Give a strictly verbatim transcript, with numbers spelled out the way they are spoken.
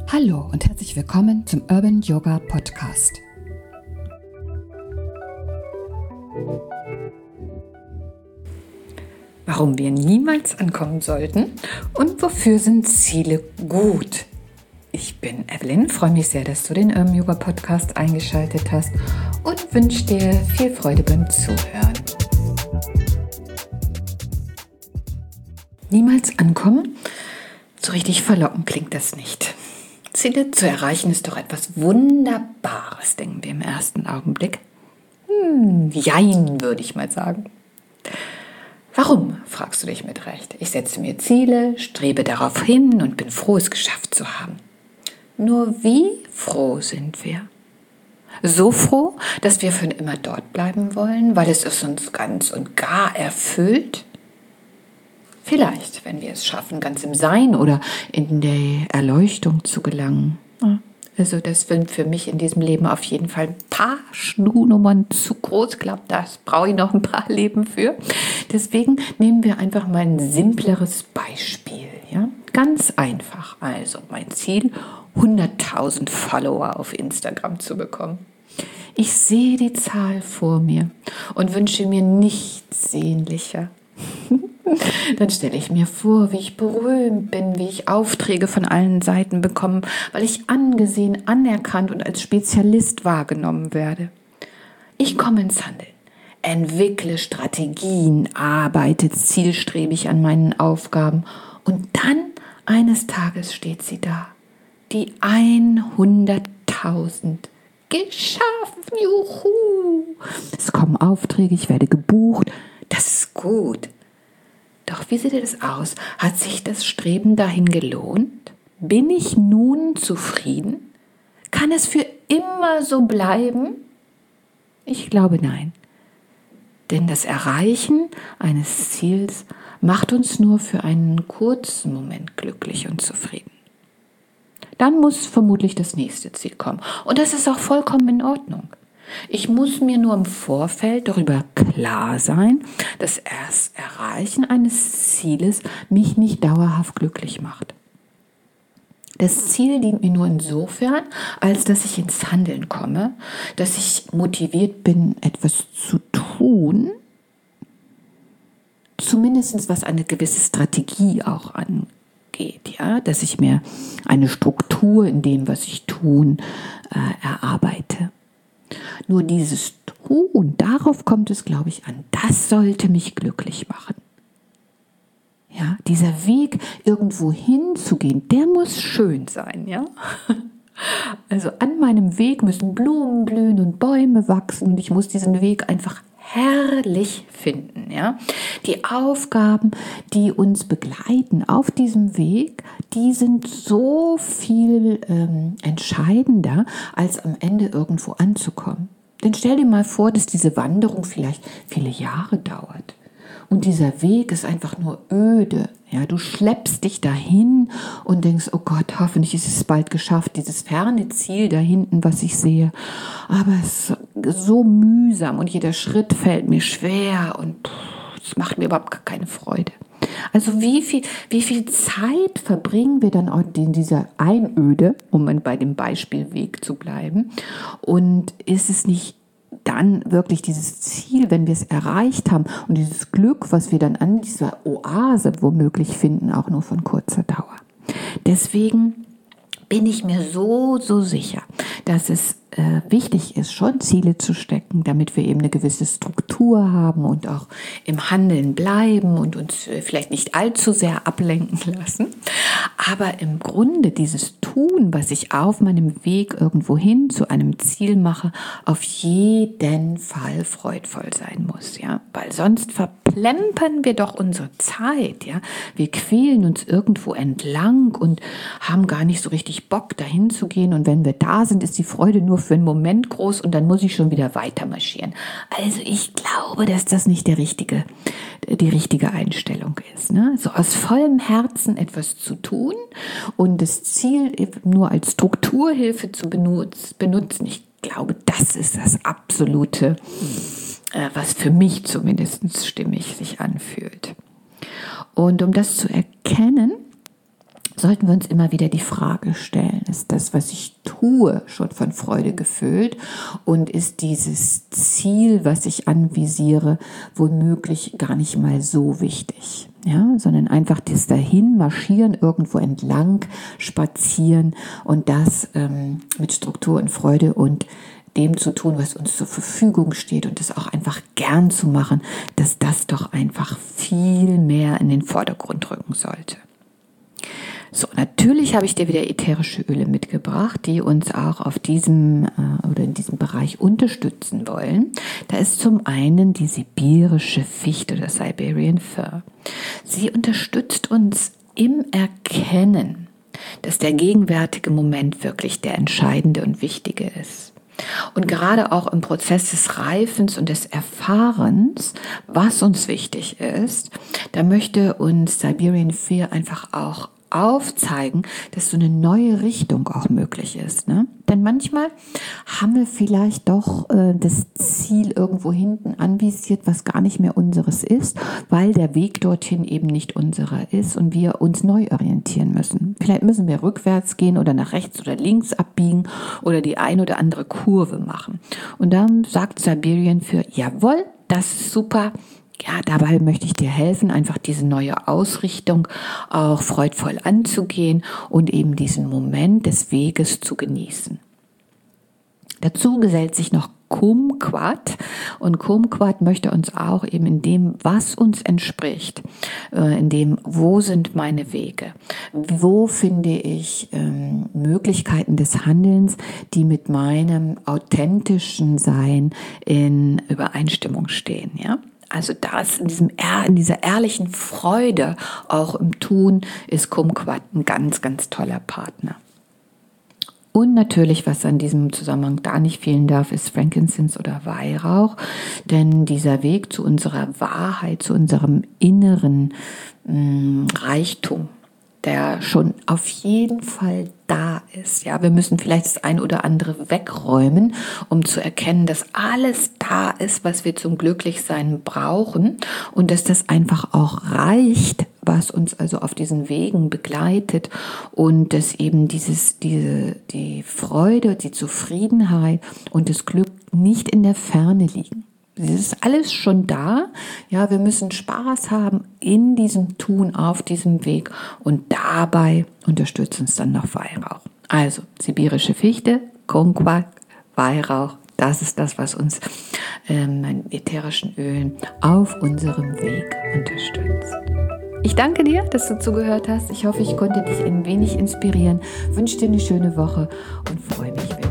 Hallo und herzlich willkommen zum Urban Yoga Podcast. Warum wir niemals ankommen sollten und wofür sind Ziele gut? Ich bin Evelyn, freue mich sehr, dass du den Urban Yoga Podcast eingeschaltet hast und wünsche dir viel Freude beim Zuhören. Niemals ankommen? So richtig verlockend klingt das nicht. Ziele zu erreichen ist doch etwas Wunderbares, denken wir im ersten Augenblick. Hm, jein, würde ich mal sagen. Warum, fragst du dich mit Recht. Ich setze mir Ziele, strebe darauf hin und bin froh, es geschafft zu haben. Nur wie froh sind wir? So froh, dass wir für immer dort bleiben wollen, weil es uns ganz und gar erfüllt? Vielleicht, wenn wir es schaffen, ganz im Sein oder in der Erleuchtung zu gelangen. Also das sind für mich in diesem Leben auf jeden Fall ein paar Schnunummern zu groß. Ich glaube, das brauche ich noch ein paar Leben für. Deswegen nehmen wir einfach mal ein simpleres Beispiel. Ja? Ganz einfach. Also mein Ziel, hunderttausend Follower auf Instagram zu bekommen. Ich sehe die Zahl vor mir und wünsche mir nichts sehnlicher. Dann stelle ich mir vor, wie ich berühmt bin, wie ich Aufträge von allen Seiten bekomme, weil ich angesehen, anerkannt und als Spezialist wahrgenommen werde. Ich komme ins Handeln, entwickle Strategien, arbeite zielstrebig an meinen Aufgaben und dann eines Tages steht sie da, die hunderttausend. Geschafft, juhu! Es kommen Aufträge, ich werde gebucht, das ist gut. Doch wie sieht es aus? Hat sich das Streben dahin gelohnt? Bin ich nun zufrieden? Kann es für immer so bleiben? Ich glaube nein. Denn das Erreichen eines Ziels macht uns nur für einen kurzen Moment glücklich und zufrieden. Dann muss vermutlich das nächste Ziel kommen. Und das ist auch vollkommen in Ordnung. Ich muss mir nur im Vorfeld darüber klar sein, dass das Erreichen eines Zieles mich nicht dauerhaft glücklich macht. Das Ziel dient mir nur insofern, als dass ich ins Handeln komme, dass ich motiviert bin, etwas zu tun, zumindest was eine gewisse Strategie auch angeht, ja, dass ich mir eine Struktur in dem, was ich tun, äh, erarbeite. Nur dieses Tun, darauf kommt es, glaube ich, an. Das sollte mich glücklich machen. Ja, dieser Weg, irgendwo hinzugehen, der muss schön sein, ja. Also an meinem Weg müssen Blumen blühen und Bäume wachsen und ich muss diesen Weg einfach herrlich finden, ja. Die Aufgaben, die uns begleiten auf diesem Weg, die sind so viel ähm, entscheidender, als am Ende irgendwo anzukommen. Denn stell dir mal vor, dass diese Wanderung vielleicht viele Jahre dauert. Und dieser Weg ist einfach nur öde. Ja, du schleppst dich dahin und denkst, oh Gott, hoffentlich ist es bald geschafft, dieses ferne Ziel da hinten, was ich sehe. Aber es ist so mühsam und jeder Schritt fällt mir schwer und es macht mir überhaupt gar keine Freude. Also wie viel, wie viel Zeit verbringen wir dann auch in dieser Einöde, um bei dem Beispielweg zu bleiben? Und ist es nicht dann wirklich dieses Ziel, wenn wir es erreicht haben und dieses Glück, was wir dann an dieser Oase womöglich finden, auch nur von kurzer Dauer? Deswegen bin ich mir so, so sicher, dass es äh, wichtig ist, schon Ziele zu stecken, damit wir eben eine gewisse Struktur haben und auch im Handeln bleiben und uns äh, vielleicht nicht allzu sehr ablenken lassen. Aber im Grunde dieses Tun, was ich auf meinem Weg irgendwo hin zu einem Ziel mache, auf jeden Fall freudvoll sein muss, ja, weil sonst verplempern wir doch unsere Zeit, ja. Wir quälen uns irgendwo entlang und haben gar nicht so richtig Bock, dahin zu gehen. Und wenn wir da sind, ist die Freude nur für einen Moment groß und dann muss ich schon wieder weiter marschieren. Also ich glaube, dass das nicht der richtige, die richtige Einstellung ist, ne? So aus vollem Herzen etwas zu tun und das Ziel nur als Strukturhilfe zu benutzen. Ich glaube, das ist das Absolute, was für mich zumindest stimmig sich anfühlt. Und um das zu erkennen, sollten wir uns immer wieder die Frage stellen, ist das, was ich tue, schon von Freude gefüllt und ist dieses Ziel, was ich anvisiere, womöglich gar nicht mal so wichtig, ja, sondern einfach das dahin marschieren, irgendwo entlang spazieren und das ähm, mit Struktur und Freude und dem zu tun, was uns zur Verfügung steht und das auch einfach gern zu machen, dass das doch einfach viel mehr in den Vordergrund rücken sollte. So, natürlich habe ich dir wieder ätherische Öle mitgebracht, die uns auch auf diesem äh, oder in diesem Bereich unterstützen wollen. Da ist zum einen die sibirische Fichte oder Siberian Fir. Sie unterstützt uns im Erkennen, dass der gegenwärtige Moment wirklich der entscheidende und wichtige ist. Und gerade auch im Prozess des Reifens und des Erfahrens, was uns wichtig ist, da möchte uns Siberian Fir einfach auch aufzeigen, dass so eine neue Richtung auch möglich ist. Ne? Denn manchmal haben wir vielleicht doch äh, das Ziel irgendwo hinten anvisiert, was gar nicht mehr unseres ist, weil der Weg dorthin eben nicht unserer ist und wir uns neu orientieren müssen. Vielleicht müssen wir rückwärts gehen oder nach rechts oder links abbiegen oder die ein oder andere Kurve machen. Und dann sagt Siberian Fir, jawohl, das ist super. Ja, dabei möchte ich dir helfen, einfach diese neue Ausrichtung auch freudvoll anzugehen und eben diesen Moment des Weges zu genießen. Dazu gesellt sich noch Kumquat und Kumquat möchte uns auch eben in dem, was uns entspricht, in dem, wo sind meine Wege, wo finde ich ähm, Möglichkeiten des Handelns, die mit meinem authentischen Sein in Übereinstimmung stehen, ja. Also das in, diesem, in dieser ehrlichen Freude auch im Tun ist Kumquat ein ganz, ganz toller Partner. Und natürlich, was an diesem Zusammenhang da nicht fehlen darf, ist Frankincense oder Weihrauch. Denn dieser Weg zu unserer Wahrheit, zu unserem inneren mh, Reichtum, der schon auf jeden Fall da ist. Ja, wir müssen vielleicht das ein oder andere wegräumen, um zu erkennen, dass alles da ist, was wir zum Glücklichsein brauchen und dass das einfach auch reicht, was uns also auf diesen Wegen begleitet und dass eben dieses, diese, die Freude, die Zufriedenheit und das Glück nicht in der Ferne liegen. Es ist alles schon da. Ja, wir müssen Spaß haben in diesem Tun, auf diesem Weg und dabei unterstützt uns dann noch Weihrauch. Also sibirische Fichte, Kumquat, Weihrauch, das ist das, was uns ähm, in ätherischen Ölen auf unserem Weg unterstützt. Ich danke dir, dass du zugehört hast. Ich hoffe, ich konnte dich ein wenig inspirieren. Wünsche dir eine schöne Woche und freue mich,